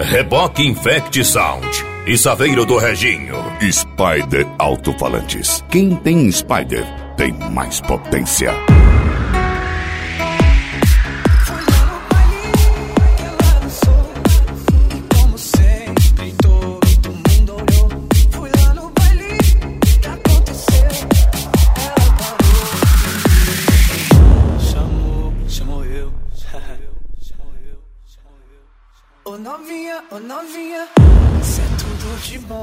Reboque Infect Sound e Saveiro do Reginho. Spider Alto-Falantes. Quem tem Spider tem mais potência. Ô novinha, isso é tudo de bom.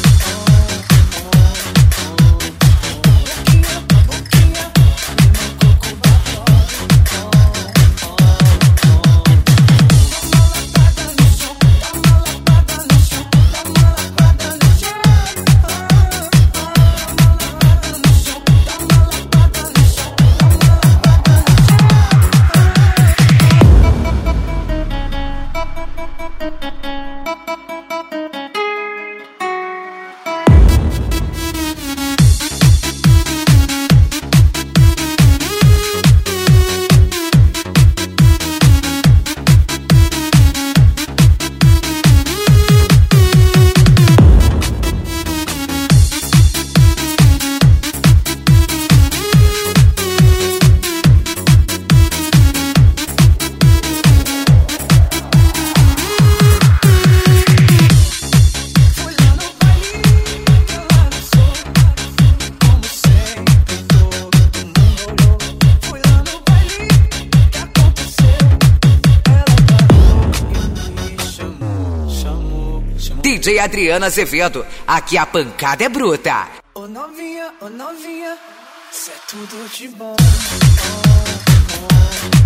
DJ Adriana Azevedo, aqui a pancada é bruta. Ô novinha, isso é tudo de bom.